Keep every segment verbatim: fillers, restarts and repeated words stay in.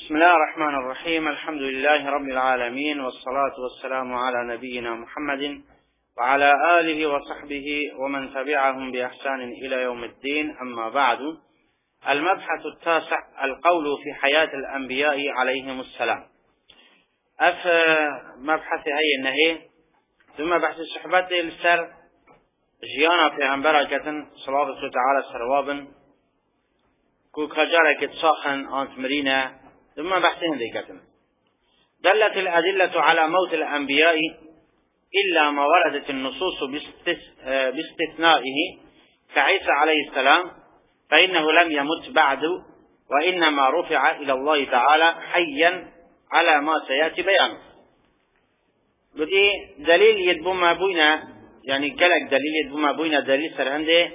بسم الله الرحمن الرحيم. الحمد لله رب العالمين، والصلاة والسلام على نبينا محمد وعلى آله وصحبه ومن تبعهم بإحسان إلى يوم الدين. أما بعد، المبحث التاسع: القول في حياة الأنبياء عليهم السلام. أف مبحث هاي النهي ثم بحث الصحبات السر جيانا في أنبركة صلاة الله تعالى سروابا كو كجارك تصاخن أنت مرينا. ثم بحثهم ذيكتنا دلت الأدلة على موت الأنبياء إلا ما وردت النصوص باستثنائه كعيسى عليه السلام، فإنه لم يمت بعد وإنما رفع إلى الله تعالى حيا على ما سيأتي بيانه. بدي دليل يدبو ما بوينا، يعني قالك دليل يدبو ما بوينا دليل سر عنده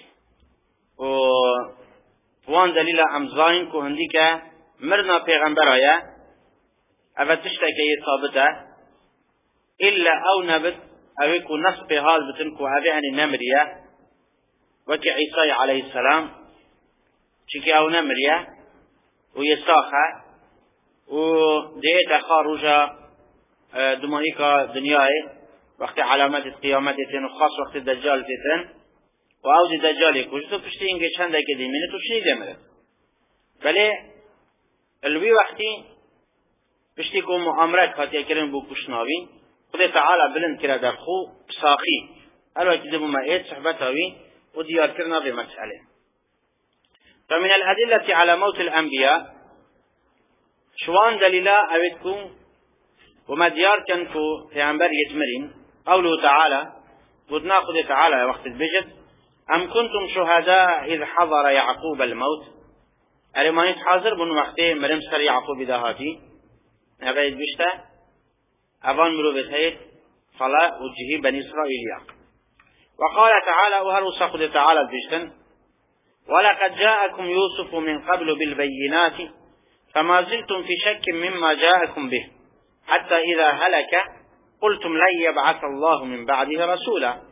وان دليل أمزاين كو هنديك مرنا پیغمبر آیا او تشتکی ثابته إلا أو نبت أو كو نص بهال بتن كو هذه هني نمرية وكي عيسى عليه السلام شكي أو نمرية ويساخة وديت خاروجا دمائكا دنياي وقت علامات القيامات تن وخاص وقت الدجال تن وأوزي دجال يكوش تو پشتی انگه چند که دیمینه تو شنی دمره بله الوی وقتی پشتی کو مؤامرات خاطی کرن بو کشناوی خدا تعالی بلند کرده در خو ساقی الوقت دبو ما اید صحبتاوی و دیار کرنا به مسئله. فمن الأدلة على موت الأنبياء شوان دليلا أبدكم وما ديار كنكو في عنبر يتمرين قوله تعالى وتناخذ تعالى وقت البجد: أم كنتم شهداء إذ حضر يعقوب الموت. أرمانيت حاضر بن وقته مرم سر يعقوب دهاتي نبيد بشته أبان مروبت هيت فلا وجهي بني إسرائيل. وقال تعالى وهل وصفد تعالى البجتن: ولقد جاءكم يوسف من قبل بالبينات فما زلتم في شك مما جاءكم به حتى إذا هلك قلتم لن يبعث الله من بعده رسولا.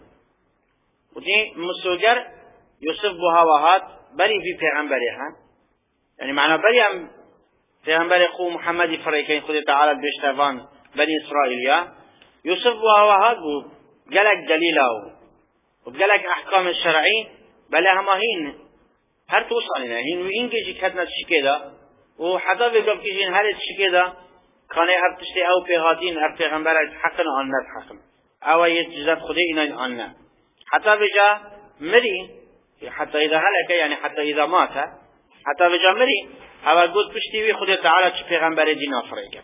ودي مسوجر يوسف بها وهات بري في پیغمبرها، يعني معنى بري هم پیغمبر خو محمد فريقين خود تعالى بيشتوان بني إسرائيل يوسف بها وهات بو قالك دليله وقالك أحكام الشرعي بلا هما هين هر توصلنا هين وإنجي جي كدنا تشكيدا وحتى بقب كيجين هر تشكيدا كان هر تشتي أو پیغاتين هر پیغمبر حقنا آن ندحقم أو يتجزات خدي إنا آن حتى بجا مري حتى إذا هلك، يعني حتى إذا مات حتى بجا مري أو قلت بشتيوي خدي تعالى في پیغمبر دينا فريقات.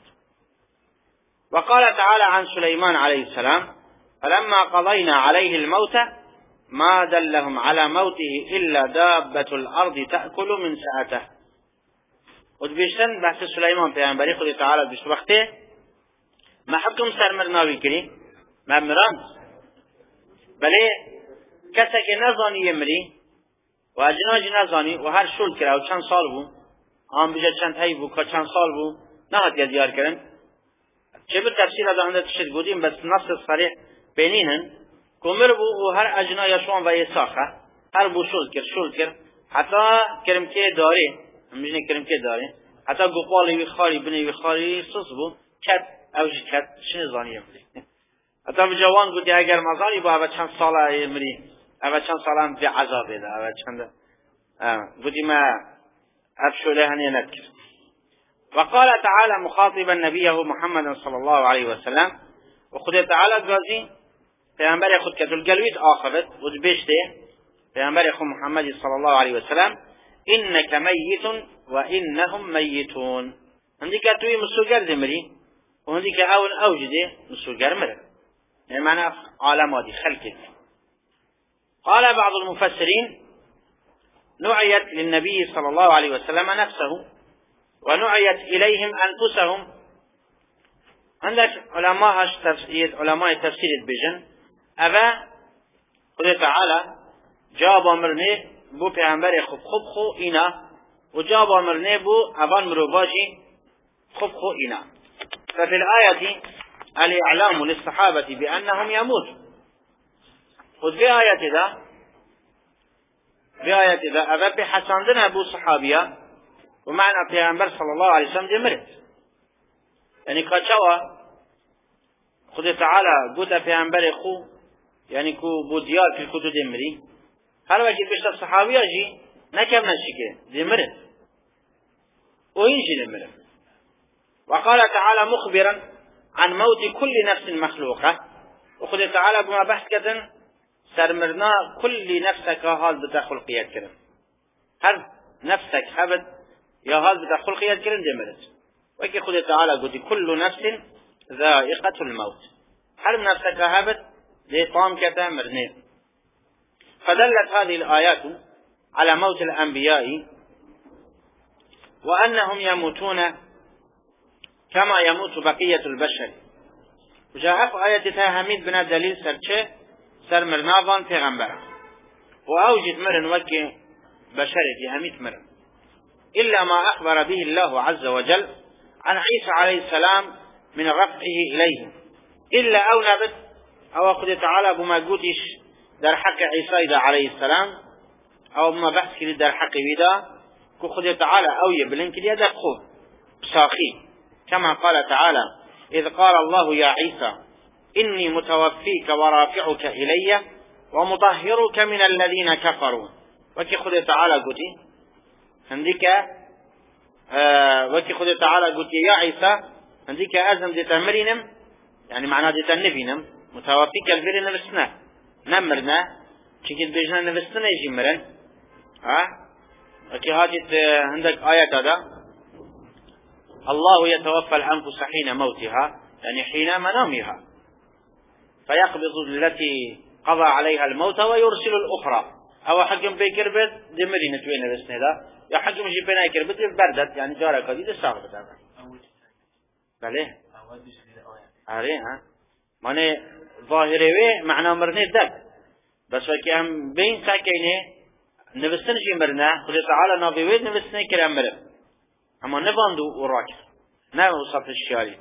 وقال تعالى عن سليمان عليه السلام: فلما قضينا عليه الموت ما دلهم على موته إلا دابة الأرض تأكل من ساعته. وتبيشتن بحث سليمان پیغمبری خدي تعالى بشت وقته ما حكم سرمرناوي كري ما مران بله کسی که نزانی یمری و اجناج نزانی و هر شل کرد و چند سال بو آن بجا چند هی بو که چند سال بو نهاد یادیار کردن چه به تفسیر از آنده تشد بودیم بس نص صریح بینینن کمر بو و هر اجنایشون و یساخه هر بو شل کرد شل کرد حتی کرم که داره همجنه کرم که داره حتی گوپالی وی خاری بنی وی خاری سوس بو کت اوجی کت چه نزانی یمری حتی به جوان گویی اگر مزاری با اول چند ساله یمری اول چند ساله هم به عذاب بده اول چند گویی ما افشوله هنی نذکر. وقال تعالى مخاطبا نبيه محمد صلى الله عليه وسلم وخد تعالى قاضي پیامبر خود که دلگلویت آخرت و بشته پیامبر خود محمد صلى الله عليه وسلم: انك ميت وانهم ميتون. هندی که توی مسوگر دمری و هندی که اول اوجده مسوگر مره، يعني معنى عالمادي خلقه. قال بعض المفسرين: نعيت للنبي صلى الله عليه وسلم نفسه ونعيت إليهم أنفسهم. عندك علماء تفسير علماء تفسير البجن أبا قل تعالى جاب أمرني بو پیغمبر خب خب خو إنا وجاب أمرني بو أبان مروباجي خب خو إنا. ففي الآية الإعلام للصحابة بأنهم يموت. خذ في آية ذا في آية ذا أبا بحسندنا أبو صحابية ومعنى پیغمبر صلى الله عليه وسلم دمرت يعني كاتشوا خد تعالى قلت پیغمبر خو يعني كو بوديار في كتو دمري هل وقت بيشت الصحابي اجي نكمل شيء دمرت وينجي دمرت. وقال تعالى مخبرا عن موت كل نفس مخلوقة وخد تعالى بما بحث كذن سرمرنا كل نفسك هال بتا خلقيات كرن هل نفسك هبد يا هال بتا خلقيات كرن دمرت. وكي خد تعالى قلت كل نفس ذائقة الموت هل نفسك هبد دي طام كتا مرنين. فدلت هذه الآيات على موت الأنبياء وأنهم يموتون كما يموت بقية البشر. وجاء في آية تهميد بنا دليل سرچه سر مرناظان پیغمبر وأوجد مرن وكي بشرة هميت مرن إلا ما أخبر به الله عز وجل عن عيسى عليه السلام من رفعه إليه إلا أو نبت أو أخذ تعالى بما قوتش در حق عيسى عليه السلام أو بما بحث كده در حق ويدا كخذ تعالى أو يبلن كده در خوب بساخي كما قال تعالى إذ قال الله يا عيسى إني متوفيك ورافعك إلي ومطهرك من الذين كفروا. وكي خذ تعالى قوتي عندك آه وكي خذ تعالى قوتي يا عيسى عندك أزم دي تمرينم يعني معناه دي تنفينم متوفيك الفير نفسنا نمرنا شكل بيجنا نفسنا يجي مرن ها وكي هاتت عندك آيات هذا الله يتوفى الأنفس حين موتها يعني حين منامها فيقبض التي قضى عليها الموت ويرسل الأخرى أو حكم بيكر بيت دمرين توين نفسنا ذا يا حكم جي بنا يكر بيت بردت يعني جارة قديد الساقط هذا بله أريه ها مانه ظاهره معنى مرنه دب بس وكي هم بين ساكينه نفسنا جي مرنا خذ تعالى نابيويد نفسنا كرام مرن اما نباندو وراكر نه وصف الشيالي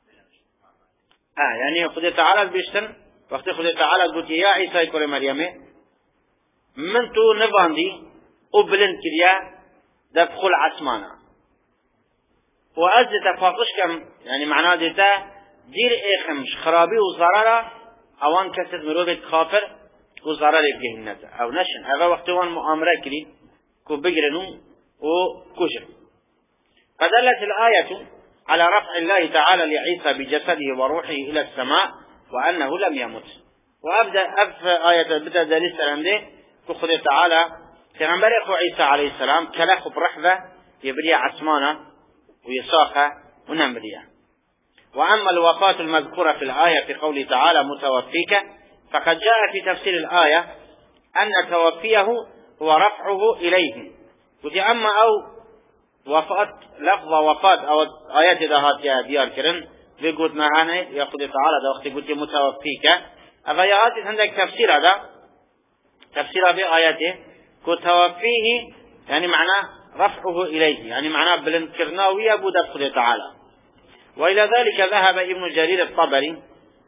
اه يعني خذ تعالى بيشتن وقت خذ تعالى قلت يا عيسى كل مريم من تو نباندي وبلند كريا دخل عثمانه وأز تفاقش كم يعني معناه ديتا دير ايخمش خرابي وزرارة اوان كسد مروبة خافر وزرارة بجهنة او نشن هذا وقت وان مؤامرة كري كو بجرنو وكجر. فدلت الآية على رفع الله تعالى لعيسى بجسده وروحه إلى السماء وأنه لم يمت. وأبدأ أف آية بدأ دليل سلام دي كخذ تعالى في غنبري أخو عيسى عليه السلام كلاخ برحبة يبريع عثمانة ويساخة ونمرية. وأما الوفاة المذكورة في الآية في قوله تعالى متوفيك فقد جاء في تفسير الآية أن توفيه هو رفعه إليه. وتي أما أو وفاة لفظ وفاة أو آيات ذهات يا ديار كرن بيقول معنا يأخذ تعالى ده وقت قلت متوفيك أفيات عندك تفسير هذا تفسير بآياته كتوفيه يعني معناه رفعه إليه يعني معناه بلنكرناوية بودا خذ تعالى. وإلى ذلك ذهب ابن جرير الطبري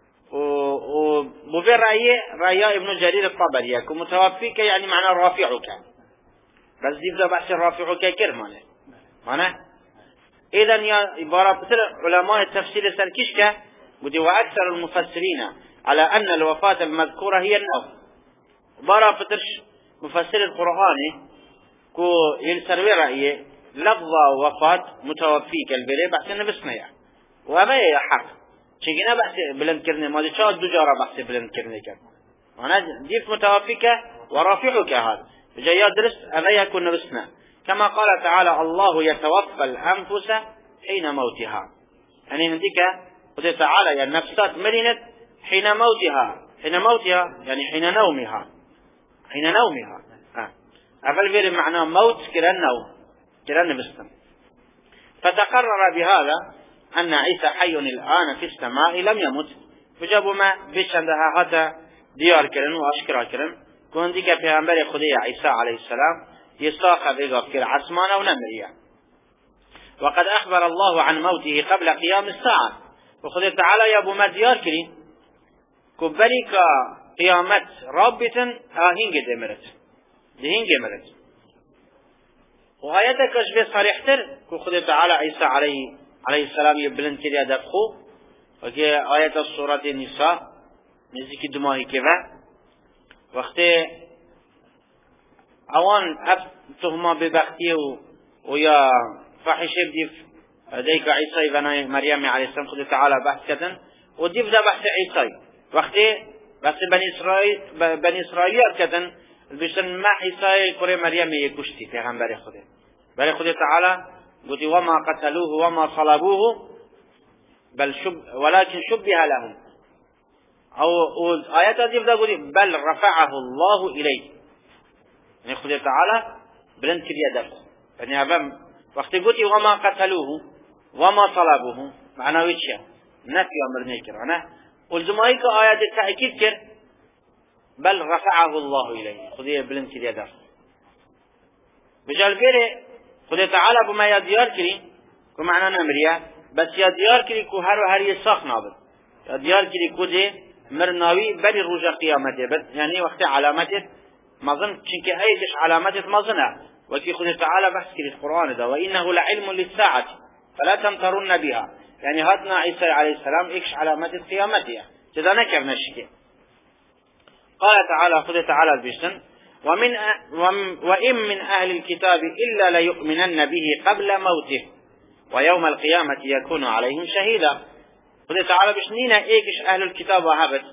وبفر رأيه رأي ابن جرير الطبري كمتوفيك يعني معناه رافعك بس دي بحث رافعك كرمانه معناه إذا يا عبارة علماء التفسير السركشكة ودي وأكثر المفسرين على أن الوفاة المذكورة هي النوم. بارا فترش مفسر القرآن كو ينسروي رأيه لفظ وفاة متوفيك البري بحث نفسنا يعني وما هي حق شكينا بحث بلند كرني ما دي شاد دجارة بحث بلند كرني كان معناه ديف متوفيك ورافعك هذا جاي يدرس أما يكون نفسنا كما قال تعالى الله يتوفى الأنفس حين موتها يعني عندك قد تعالى يا النفسات مرنت حين موتها حين موتها يعني حين نومها حين نومها أفل غير معنى موت كرا نوم كرا نفسنا. فتقرر بهذا أن عيسى حي الآن في السماء لم يمت فجابوا ما بيش عندها هذا ديار كرن وأشكرا كرن كون ديك في أمبر خدي عيسى عليه السلام يساق بغفر عثمان ونمريا. وقد أخبر الله عن موته قبل قيام الساعة وخذ تعالى يا أبو ما ديار كرين كبريك قيامت رابطا هنج دمرت دهنج مرت وآياتك أشبه صريحتر كو خد تعالى عيسى عليه عليه السلام يبلن كريا دفخو وكي آيات السورة النساء نزيك دماغي كذا وقت اوان اف تهما ببختيه ويا فاحشه بديف ديك عيسى بن مريم عليه السلام خد تعالى بحث كتن وديف ده بحث عيسى وقت بس بني اسرائيل بني اسرائيل كتن بيشن ما عيسى كره مريم يكشتي پیغمبر خدا بل خد تعالى قلت وما قتلوه وما صلبوه بل شب ولكن شبه لهم او آيات ديف ده قلت بل رفعه الله اليه يعني خدا تعالى بلند كريا دفخ يعني أبام وقت قلت وما قتلوه وما صلبوه معناه ويتشا نفي أمر نيكر أنا والزمائك آيات التأكيد كر بل رفعه الله إليه خدا بلند كريا دفخ بجال بيري خدا تعالى بما يديار كري كمعنى نمريا بس يديار كري كو هر وهر يساق نابد يديار كري كده مرناوي بل رجا قيامته يعني وقت علامته مظن چونك ايش علامات مظنة وكي خد تعالى بحث في القرآن ده وإنه لعلم للساعة فلا تمترن بها يعني هاتنا عيسى عليه السلام ايش علامات قيامتها كذا نكر نشكي قال تعالى خد تعالى البشتن ومن وإن من أهل الكتاب إلا ليؤمنن به قبل موته ويوم القيامة يكون عليهم شهيدا خد تعالى بشنينا ايش أهل الكتاب وهبت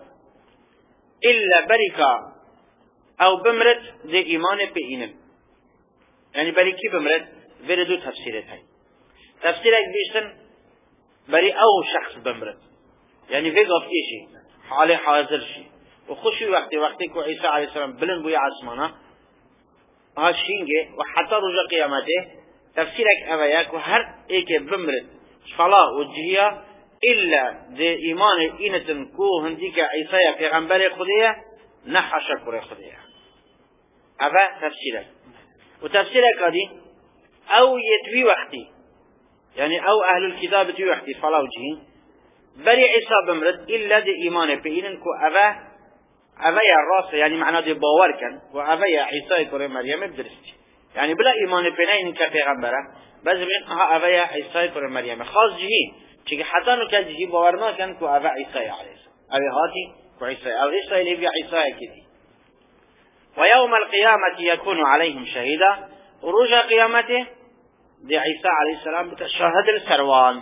إلا بركة او بمرد دي ايمان بإينن يعني بري كي بمرد بری دو تفسیرت هی تفسیر اک بیشتن بری او شخص بمرد يعني في قف إشي حاله حاضر شي وخشي وقت وقت كو عيسى عليه السلام بلن بويا عثمانه هاشينجي وحتى رجع قيامته تفسيرك أبيك وهر إيك بمرد صلاة وجهية إلا دي إيمان إنتن كو هنديك عيسى في غنبري خديه نحى شكر خديه أبا تفسيرك وتفسيرك هذه أو يتوي وقتي يعني أو أهل الكتاب يتوي وقتي صلاة وجهي بري عيسى بمرد إلا دي إيمان بإنن كو أبا أبا يا الراس يعني معناه دي باور كان وأبا يا عيسى كوري مريم بدرستي يعني بلا إيمان بإنن كفيغمبره بس بين ها أبا يا عيسى كوري مريم خاص جهي چونکه حتی نو که جهی باور نکن کو أبا عيسى عليه أبي هاتي كو عيسى أو عيسى اللي بيا عيسى كذي ويوم القيامة يكون عليهم شهيدا ورجع قيامته دي عيسى عليه السلام بتشهد السروان.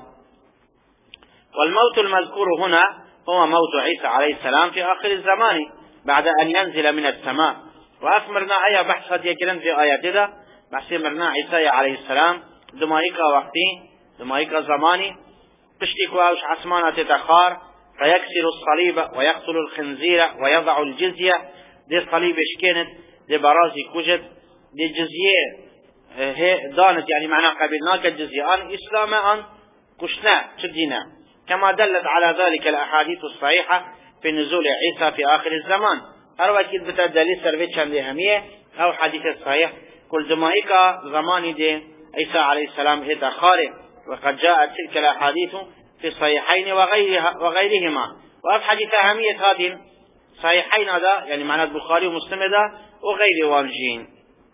والموت المذكور هنا هو موت عيسى عليه السلام في آخر الزمان بعد أن ينزل من السماء. وأكملنا آية بحث يكلم في آية كده بحث مرنا عيسى عليه السلام دمائك وقتي دمائك زماني تشتك وأوش عثمانة تتخار فيكسر الصليب ويقتل الخنزير ويضع الجزية دي الصليب اشكنت دي برازي كجت دي جزية هي دانت يعني معناه قبلناك الجزية أن إسلام أن كشنا تدينا كما دلت على ذلك الأحاديث الصحيحة في نزول عيسى في آخر الزمان. هر وكيد بتدليل سربيت شان دي همية أو حديث الصحيح كل زمائك زمان دي عيسى عليه السلام إذا خارج وقد جاءت تلك الأحاديث في الصحيحين وغيرها وغيرهما. وفي حديث أهمية هذه صحيحين هذا يعني معنى البخاري ومسلم هذا وغير والجين.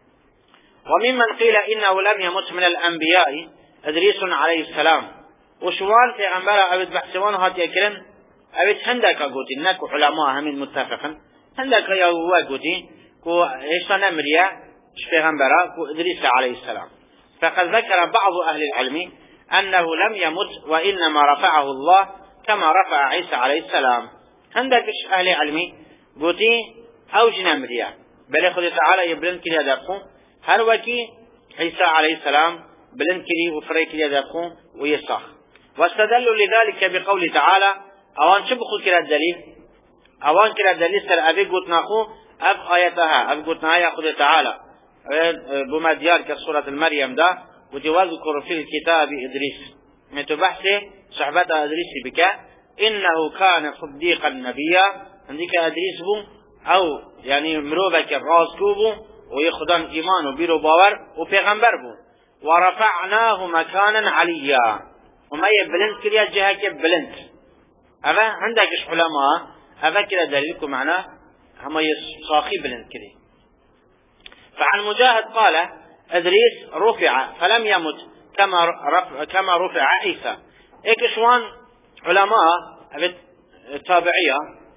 وممن قيل إنه لم يمت من الأنبياء إدريس عليه السلام وشوان في أنباء أبد بحثوان هات يكرن أبد هندك قوتي نكو علماء همين متفقا هندك يهوه قوتي كو إيشان أمريا في أنباء كو إدريس عليه السلام. فقد ذكر بعض أهل العلم أنه لم يمت وإنما رفعه الله كما رفع عيسى عليه السلام. عندك أهل علمي قوتي أو جنامريا بل يخذ تعالى يبلن كلي هدفهم هل وكي عيسى عليه السلام بلن كلي وفري كلي هدفهم ويصاخ. واستدلوا لذلك بقول تعالى أوان شبخوا كلا الدليل أوان كلا الدليل سر أبي قوتنا أخو أب آياتها أب قوتنا يأخذ تعالى بما ديار كسورة المريم ده وتذكر في الكتاب إدريس متبحث صحبة إدريس بك إنه كان صديقا نبيا عندك إدريس بو أو يعني مروبك الراس كوبو ويخدم إيمانه بيرو باور وبيغمبر بو ورفعناه مكانا عليا وما يبلند كريا جهك بلند. هذا عندك علماء هذا كلا دليلكم معناه هم يصاخي بلند كري. فعن مجاهد قال إدريس رفع فلم يمت كما رفع كما رفع عيسى. إكشوان علماء التابعية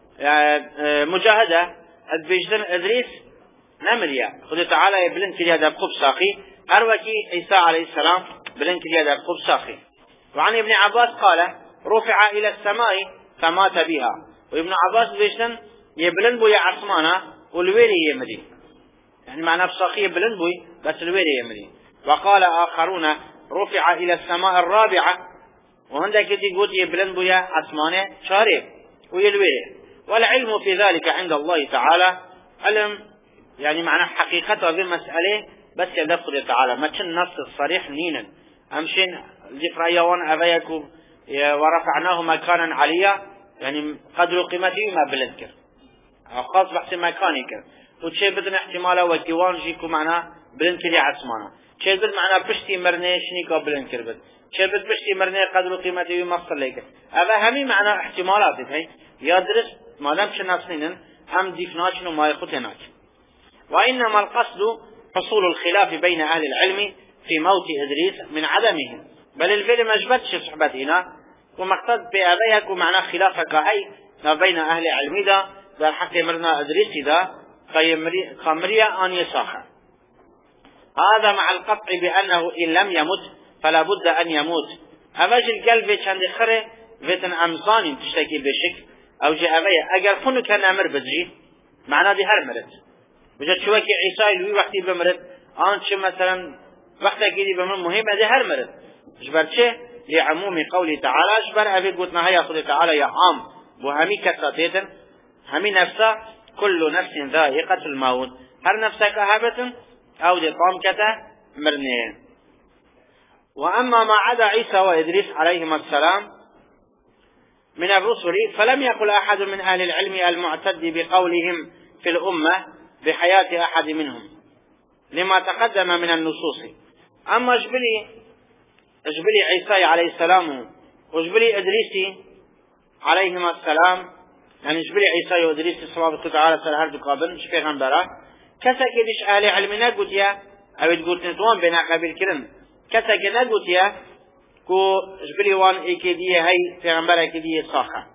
مجاهدة بيجدن إدريس نمريا خذ تعالى يبلن كليا دب خب ساخي أروكي عيسى عليه السلام بلن كليا دب خب ساخي. وعن ابن عباس قال رفع إلى السماء فمات بها. وابن عباس بيجدن يبلن بويا عصمانا والويري يمري، يعني معنى بساخي يبلن بوي بس الويري يمري. وقال آخرون رفع إلى السماء الرابعة، وهندك يقول يبلن بويا عصمانه شارب ويلويري. والعلم في ذلك عند الله تعالى علم، يعني معنى حقيقته بالمسألة بس يدخل تعالى ما كان نص الصريح نينا أمشين الجفريوان أبيكو ورفعناه مكانا عليا، يعني قدر قيمته ما بلنكر أو خاص بحث مكانك وشيء بدن احتماله وكيوان جيكو معناه بلنكر عثمانه شيء بد معناه بشتي مرنه شنيكا بلنكر بد شيء بد بشتي مرنه قدر قيمته ما صل لك. هذا همي معناه احتمالات هي يدرس ما دام شناسنين هم ديفناشن وما يخطناش. وإنما القصد حصول الخلاف بين أهل العلم في موت إدريس من عدمه، بل الفيل ما جبتش صحبت هنا ومقصد بأبيك ومعنى خلافك أي ما بين أهل العلم دا ذا حتى مرنا إدريس دا خمرية أن يساخر. هذا مع القطع بأنه إن لم يمت فلا بد أن يموت. أفاج القلب عند خره فتن أمزان تشتكي بشك أو جاء أبيه أجر فنو كان أمر بدري معناه دي هر مرد بجد شوكي عيسى لوي وقتي بمرد أنت مثلا وقتك دي بمن مهمة دي هر مرد جبر شيء لعموم قوله تعالى جبر أبي قلتنا هيا قوله تعالى يا عام وهمي كتاتيتن همي نفسه كل نفس ذائقة الموت هر نفسك هابة أو دي طام كتا مرنين. وأما ما عدا عيسى وإدريس عليهما السلام من الرسل فلم يقل أحد من أهل العلم المعتد بقولهم في الأمة بحياة أحد منهم لما تقدم من النصوص. أما اجبلي اجبلي عيسى عليه السلام واجبلي إدريس عليهما السلام، يعني اجبلي عيسى وإدريس صلى الله تعالى سلهر دقابن شفي غنبرا كسا كدش أهل علمنا قلت يا أو تقول تنتوان بين قبيل كرم كسا كنا قلت يا كو جبري وان ايكيديه هاي پیغمبر ايكيديه ساخه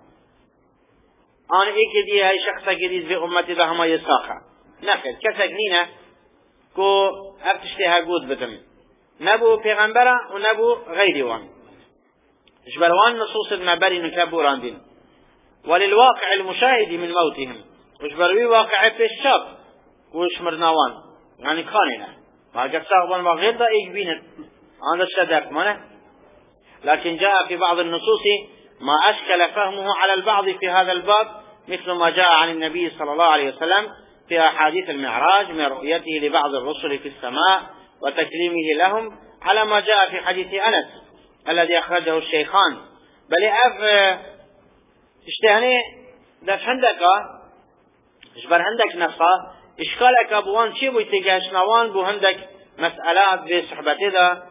آن ايكيديه هاي شخص ايكيديه في امتي ده هما يساخه نخل كسك نينه كو افتشتها قود بدم نبو پیغمبر ونبو غيري وان جبر وان نصوص المباري نكبوران دين. وللواقع المشاهد من موتهم وجبروي واقع في الشاب وشمرناوان يعني كاننا ما قد ساقبان ما غير دا ايك بينت عند الشدق مانه. لكن جاء في بعض النصوص ما أشكل فهمه على البعض في هذا الباب مثل ما جاء عن النبي صلى الله عليه وسلم في أحاديث المعراج من رؤيته لبعض الرسل في السماء وتكليمه لهم على ما جاء في حديث أنس الذي أخرجه الشيخان. بل أف اشتهني دف عندك اشبر عندك نفسه اشكالك أبوان شي بيتجاش نوان بو عندك مسألات بصحبته ذا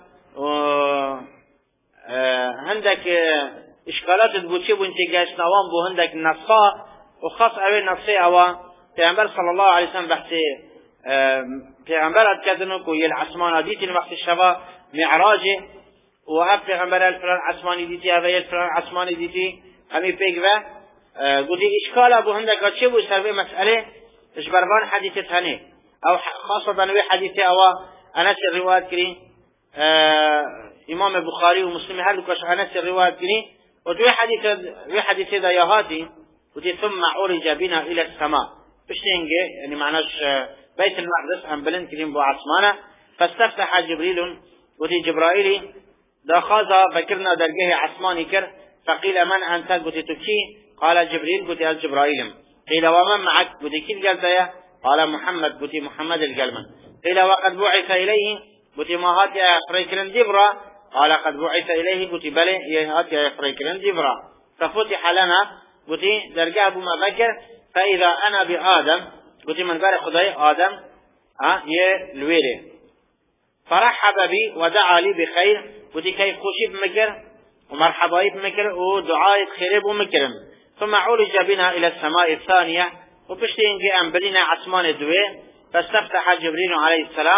هندك إشكالات تبوتشي وانتجاش نوام بو هندك نصا وخاص أوي نصي أوا پیغمبر صلى الله عليه وسلم بحثي پیغمبر أتكدنو كو يل عثمان ديتي وقت الشبا معراجه وهب پیغمبر الفلان عثماني ديتي هذا يل فلان عثماني ديتي همي بيقبه قولي إشكال أبو هندك أتشي بو سربي مسألة إشبربان حديثة هني أو خاصة نوي حديثة أوا أنس الرواية كري إمام البخاري ومسلم هل كش أنس الرواية كني وتوي حديث وي حديث ذا يهاتي وتي ثم عرج بنا إلى السماء بشتينجي يعني معناش بيت المقدس أم بلن كلم بو عثمانة فاستفتح جبريل وتي جبرائيل دخازا فكرنا درجه عثماني كر فقيل من أنت قلت تبكي قال جبريل قلت الجبرائيل قيل ومن معك قلت كل قلت قال محمد قلت محمد القلمن قيل وقد بعث إليه قلت ما هات يا فريكرن جبرا قال قد بعث إليه قلت بلى يا هات يا فريكرن جبرا ففتح لنا قلت درجة أبو ما بكر فإذا أنا بآدم قلت من بار خداي آدم ها يه الويله فرحب بي ودعا لي بخير قلت كيف خوشي بمكر ومرحبا بمكر ودعاء خير بمكرم ثم عرج بنا إلى السماء الثانية وبشتين جاء بلينا عثمان الدوي فاستفتح جبريل عليه السلام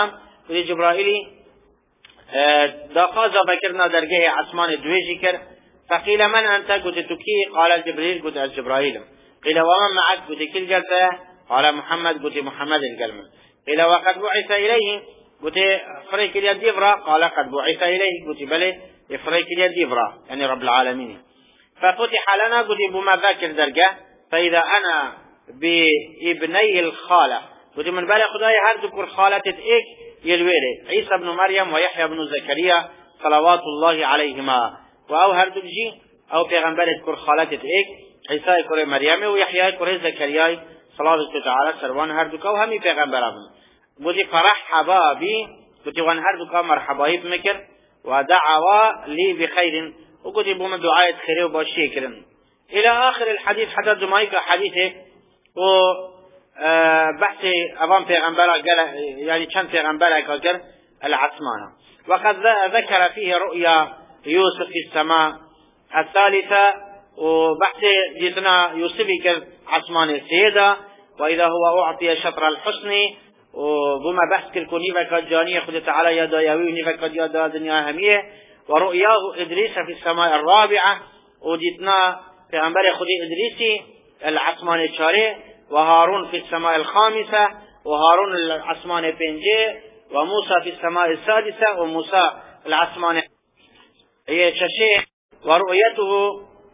قلت جبرائيلي داخازا بكرنا درجه عثمان دويجي كر. فقيل من أنت؟ قلت تكي. قال جبريل. قلت الجبرائيل. قيل ومن معك؟ قلت كل جلسة. قال محمد. قلت محمد القلم. قيل وقد بعث إليه؟ قلت فريق اليديفرا. قال قد بعث إليه. قلت بلي فريق اليديفرا يعني رب العالمين. ففتح لنا. قلت بما ذاكر درجة. فإذا أنا بابني الخالة. قلت من بالي خداي هل ذكر خالة إيك يلويلي عيسى بن مريم ويحيى بن زكريا صلوات الله عليهما. وأو هل تجي أو پیغمبر ذكر خالة إيك عيسى كره مريم ويحيى كره زكريا صلى الله تعالى سروان هر دو کو همي پیغمبر ابن. قلت فرحبا بي. قلت وان هر دو کو مرحبا بمكر ودعوا لي بخير. وقلت بوم دعاء خير وباشي كرن الى اخر الحديث. حتى دمائك حديثه و بحث أبان پیغمبر قال يعني كان پیغمبر قال العثمانة. وقد ذكر فيه رؤيا يوسف في السماء الثالثة. وبحث جدنا يوسف كالعثمان السيدة. وإذا هو أعطي شطر الحسن. وبما بحث كالكوني فقد جانية خد تعالى يدا يويني فقد يدا دنيا همية. ورؤياه إدريس في السماء الرابعة. وجدنا پیغمبر خد إدريسي العثمان الشارع. وهارون في السماء الخامسة. وهارون العثمان بنجي. وموسى في السماء السادسة. وموسى العثمان هي ششي. ورؤيته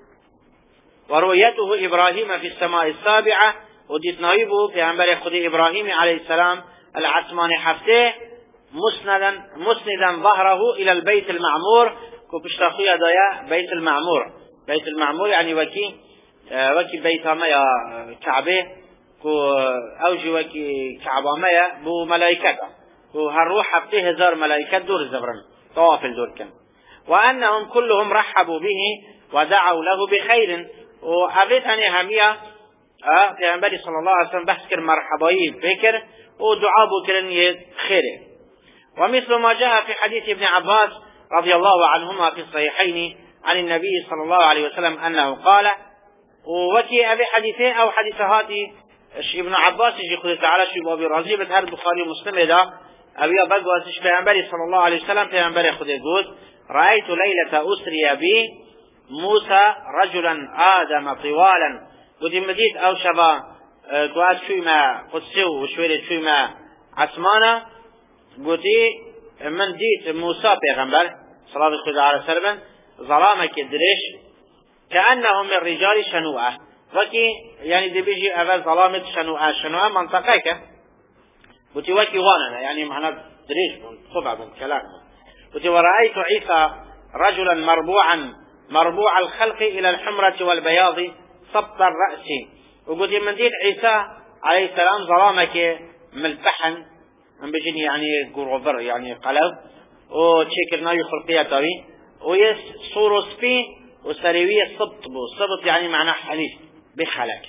ورؤيته إبراهيم في السماء السابعة. وديت نايبه في عنبر خد إبراهيم عليه السلام العثمان حفته مسندا مسندا ظهره إلى البيت المعمور. كبشتاخية دايا بيت المعمور. بيت المعمور يعني وكي وكي بيت مايا كعبه كو أوجي وكي كعبه مايا بو ملائكته كو هالروح حفته هزار ملائكة دور زبرن طواف الدور كان. وأنهم كلهم رحبوا به ودعوا له بخير. وأبيتني همية اه في عنبري صلى الله عليه وسلم بحث كر مرحبايين فكر ودعاء بكرن خيره. ومثل ما جاء في حديث ابن عباس رضي الله عنهما في الصحيحين عن النبي صلى الله عليه وسلم أنه قال. ووكي أبي حديثين أو حديثهاتي ابن عباس يجي خذ تعالى شو أبي رازي بتهر البخاري ومسلم إذا أبي بقى في عنبري صلى الله عليه وسلم في عنبري خذ يقول رأيت ليلة أسري بي موسى رجلا آدم طوالا. قلت مديت أو شبا قوات شوي ما قدسو وشوية شوي ما عثمانة. قلت من ديت موسى پیغمبر صلى الله عليه وسلم ظلامك الدريش كأنهم من رجال شنوعة. وكي يعني دي بيجي أول ظلامة شنوعة. شنوعة منطقة. قلت وكي وانا يعني معنى دريش خبع من كلام. قلت ورأيت عيسى رجلا مربوعا مربوع الخلق إلى الحمرة والبياض صبت الرأس. وقلت من ديت عيسى عليه السلام ظلامك ملتحن من بيجيني يعني قرغر يعني قلب وشكرنا يخلقية طوي ويس صورو سبي وسريوية صبت بو صبت يعني معناه حنيف بخلق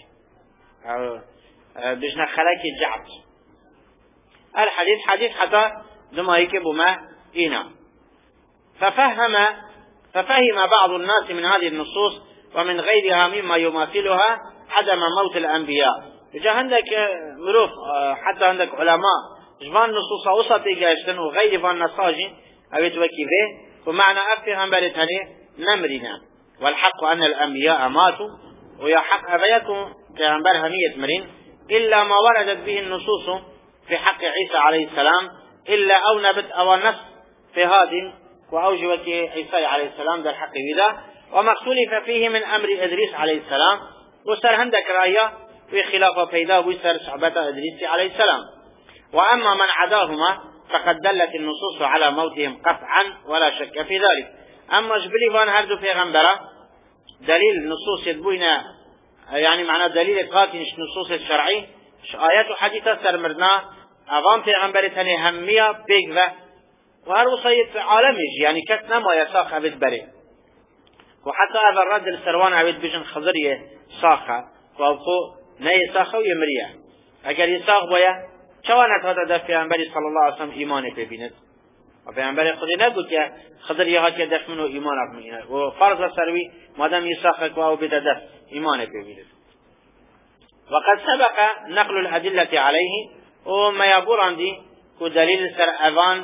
بجنا خلق جعب. الحديث حديث حتى دما يكبوا ما إينا. ففهم ففهم بعض الناس من هذه النصوص ومن غيرها مما يماثلها عدم موت الأنبياء. إذا عندك مروف حتى عندك علماء جبان نصوص وسطي جاشتن وغير فان نصاجي أبيت وكيفه. ومعنى أفتهم بريتاني نمرنا. والحق أن الأنبياء ماتوا ويا حق أبيكم كعنبر همية مرين إلا ما وردت به النصوص في حق عيسى عليه السلام إلا أو نبت أو نص في هذه وأوجبت عيسى عليه السلام ذا الحق بذا. وما اختلف فيه من أمر إدريس عليه السلام. وصار عندك رأيه في خلافة فيدا ويسر صحبة إدريس عليه السلام. وأما من عداهما فقد دلت النصوص على موتهم قطعا ولا شك في ذلك. أما جبلي فان هردو في غنبرة دليل نصوص يدبونا يعني معنى دليل قاتنش نصوص الشرعي آيات وحديثة سرمرنا أغام في غنبرة تاني همية بيقذة وهرو صيد عالميج يعني كتنا ما يساق عبد بري. وحتى هذا الرد السروان عبد بجن خضرية ساقة وأبقو ناي ساقة ويمرية أجل يساق بويا شوانت هذا دا في غنبرة صلى الله عليه وسلم إيماني ببينت. وفي عنبر خذي نقول يا خضر يهاك يدف منه إيمانك منه وفرض سروي ما دام يساخك وهو بددف إيمانك بيده. وقد سبق نقل الأدلة عليه وما يقول عندي ودليل سر أفان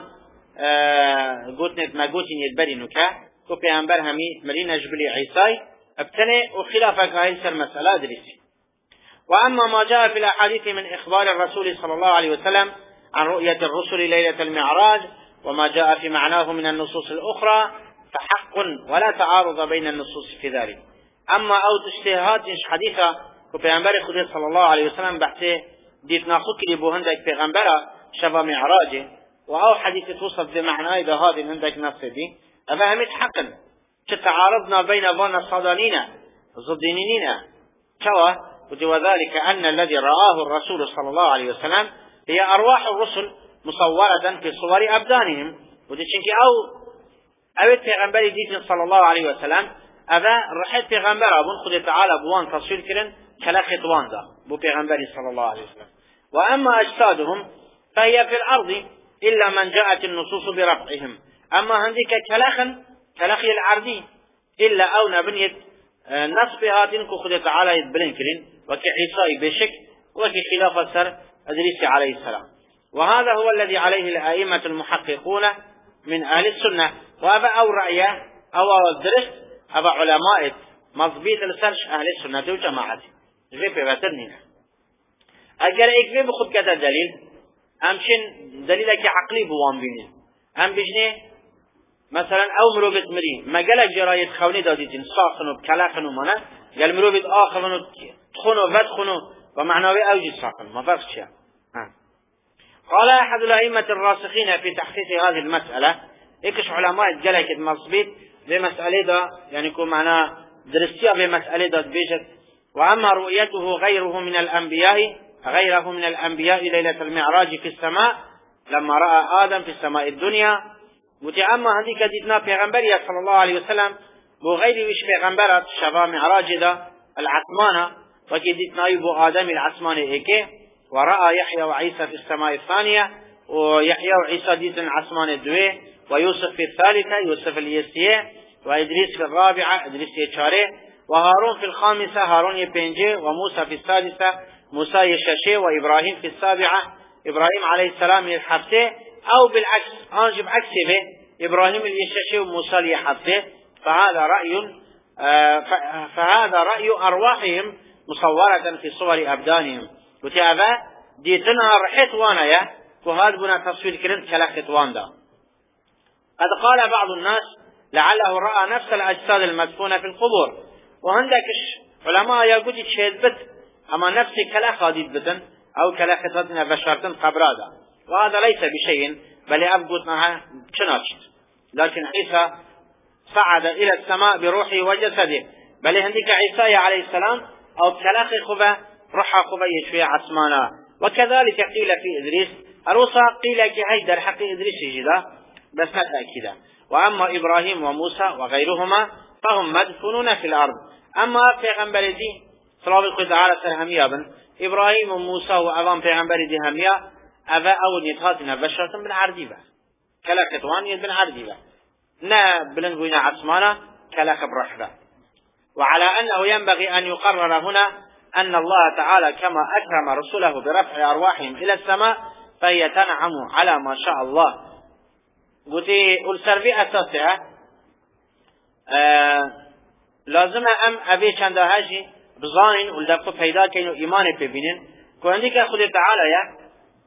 قوتنت ما قوتين يدبرينك وبيعنبر همي مرينا جبلي عيساي ابتني وخلافك هاي سر مسألة دريسي. وأما ما جاء في الأحاديث من إخبار الرسول صلى الله عليه وسلم عن رؤية الرسل ليلة المعراج وما جاء في معناه من النصوص الأخرى فحق ولا تعارض بين النصوص في ذلك. أما أو تشتهات حديثة وبيعنبر خدي صلى الله عليه وسلم بحثه ديت ناخد كلي بو هندك بيغمبرة شبه معراجه وأو حديث توصف بمعنى إذا هذه هندك نفسه دي أفهمت حقا تعارضنا بين ظن الصادانين الضدينين كوا وذلك أن الذي رآه الرسول صلى الله عليه وسلم هي أرواح الرسل مصورة في صور أبدانهم وديشنك أو أبد بيغمبري ديت صلى الله عليه وسلم أبا رحت بيغمبر أبون خد تعالى بوان تصوير كرن كلاخت وان دا بو بيغمبري صلى الله عليه وسلم. وأما أجسادهم فهي في الأرض إلا من جاءت النصوص برفعهم. أما عندك كلاخا كلاخي العرضي إلا أو نبنيت نصب هاتين كخد تعالى يتبلن كرين وكي عيسى بشك وكي خلاف سر أدريس عليه السلام. وهذا هو الذي عليه الأئمة المحققون من أهل السنة وأبا أو رأيه أو درست أبا علماء مضبيط السرش أهل السنة وجماعته غير بيبترنين أجل إكفي بخد كذا دليل أمشن دليلك عقلي بوان بيني أم بجني مثلا أو مروبت مري ما قالك جراية خوني داديتين صاخنوا بكلاخنوا منا قال مروبت آخرنوا تخنوا فتخنوا ومعنوي أوجد صاخن ما فرق شيء. قال أحد الأئمة الراسخين في تحقيق هذه المسألة إكش علماء قالك المصبيت بمسألة دا يعني يكون معنا درستيها بمسألة دا بيجت. وأما رؤيته غيره من الأنبياء غيره من الأنبياء ليلة المعراج في السماء لما رأى آدم في السماء الدنيا وتأما هذيك جدنا پیغمبر صلى الله عليه وسلم وغير وش پیغمبر شبا معراج دا العثمانة وكدتنا يبو آدم العثمان إيكي ورأى يحيى وعيسى في السماء الثانية ويحيى وعيسى ديت العثمان الدوي ويوسف في الثالثة يوسف اليسية وإدريس في الرابعة إدريس يشاره وهارون في الخامسة هارون يبنجي وموسى في السادسة موسى يششه وإبراهيم في السابعة إبراهيم عليه السلام يحفته أو بالعكس أنجب عكسه به إبراهيم يششه وموسى يحفته فهذا رأي آه فهذا رأي أرواحهم مصورة في صور أبدانهم وتعبا ديتنا رحت وانا يا وهذا بنا تصوير كرنت كلاخت وان دا. قد قال بعض الناس لعله رأى نفس الأجساد المدفونة في القبور وعندك علماء يقول تشهد بت أما نفسي كلاخ هاديد بتن أو كلاختنا بشرتن قبرادا وهذا ليس بشيء بل أبقتناها شناشت لكن عيسى صعد إلى السماء بروحه وجسده بل عندك عيسى عليه السلام أو كلاخ خبا روح خبا يشفي عثمانا وكذلك قيل في إدريس الوصى قيل كي هيدر حق إدريس جدا بس لا تأكيدا. وأما إبراهيم وموسى وغيرهما فهم مدفونون في الأرض. أما پیغمبر دي صلى الله عليه وسلم بن إبراهيم وموسى وأبان پیغمبر دي هميا أبا أول نتهاتنا بشرة من عرديبة كلا كتوانية من عرديبة نا بلنقوين عثمانا كلا كبرحبة. وعلى أنه ينبغي أن يقرر هنا أن الله تعالى كما أكرم رسوله برفع أرواحهم إلى السماء فهي تنعم على ما شاء الله. قلت السربي أساسها آه لازم أم أبي چند هاجي بزانين ولدقوا پیدا كينو إيمان ببينين كو عندك خود تعالى يا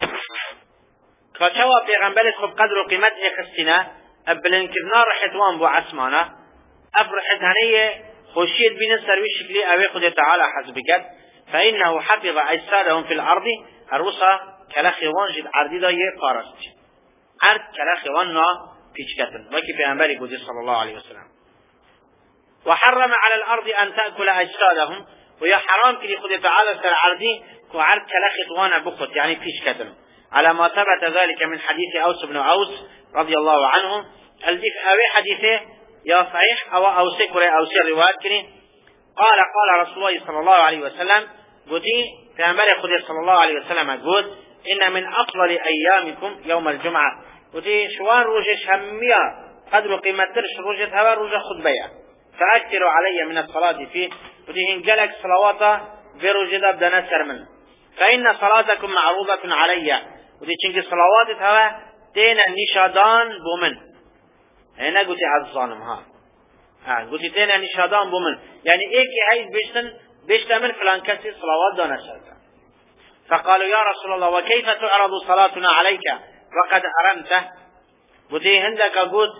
كتوا پیغمبرت خب قدر و قيمت اخستنا ابلن كرنا رحتوان بو عسمانا افرحت هنية خوشيت بين السروي شكلي أبي خود تعالى حسبكت فإنه حفظ أجسادهم في الأرض الرسا كلاخوان جد عردي دا يقارست عرض كلاخوان نا بيشكتن وكي پیغمبر قدر صلى الله عليه وسلم. وحرم على الأرض أن تأكل أجسادهم ويا حرام كلي خد تعالى سر عرضي كعرض كلاخوان بخت يعني بيشكتن على ما ثبت ذلك من حديث أوس بن أوس رضي الله عنه الذي أبي حديثه يا صحيح أو أوسي كري أوسي روايات كري قال قال رسول الله صلى الله عليه وسلم قدي پیغمبر خدا صلى الله عليه وسلم قد إن من أفضل أيامكم يوم الجمعة قدي شوان روجش همية قدر قيمترش روجت هوا روجة خطبية فأكثروا علي من الصلاة فيه قدي إن قلق صلواتا بروجة بدنا سرمن فإن صلاتكم معروضة علي ودي چنگ صلواتت هوا تينا نشادان بومن هنا قلت عزانم ها ها قلت تينا نشادان بومن يعني ايكي هاي بيشتن بيشتن من فلان كسي صلوات دانا شرطا فقالوا يا رسول الله وكيف تعرض صلاتنا عليك وقد أرمته قلت هندك قلت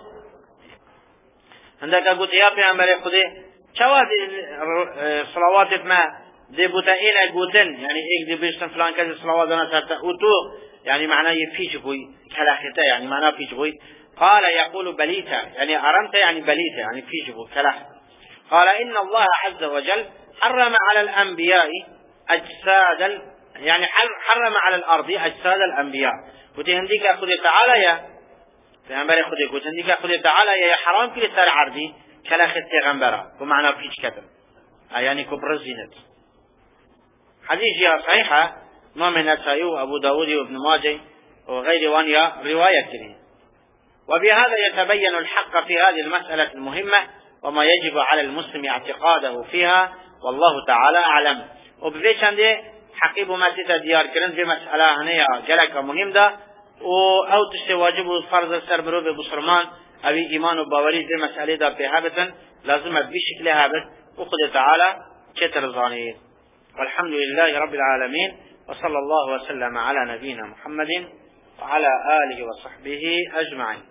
هندك قلت يا پیغمبر خدا چوا صلواتت ما دي بوتا اينا قلتن يعني ايك دي بيشتن فلان كسي صلوات دانا شرطا وتو يعني معناه يفيش بوي كلاخته يعني معناه فيش بوي قال يقول بليتا يعني أرمت يعني بليتا يعني فيش بوي كلاخ قال إن الله عز وجل حرم على الأنبياء أجساد ال... يعني حرم على الأرض أجساد الأنبياء وتهنديك أخذ تعالى يا پیغمبر خودی وتهنديك أخذ تعالى يا حرام كل سر عرضي كلاخت پیغمبره ومعناه فيش كتم يعني كبر الزينة حديث يا صحيحة ما من النسائي وأبو داود وابن ماجه وغير وانيا رواية كريم وبهذا يتبين الحق في هذه المسألة المهمة وما يجب على المسلم اعتقاده فيها والله تعالى أعلم وبذيش عنده حقيب مسيطة ديار كرن في مسألة هنية جلك مهم ده أو تشتي واجب فرض سربرو ببصرمان أو إيمان وباوري في مسألة ده بهابة لازم بشكل هابت وقد تعالى كتر ظانيه والحمد لله رب العالمين وصلى الله وسلم على نبينا محمد وعلى آله وصحبه أجمعين.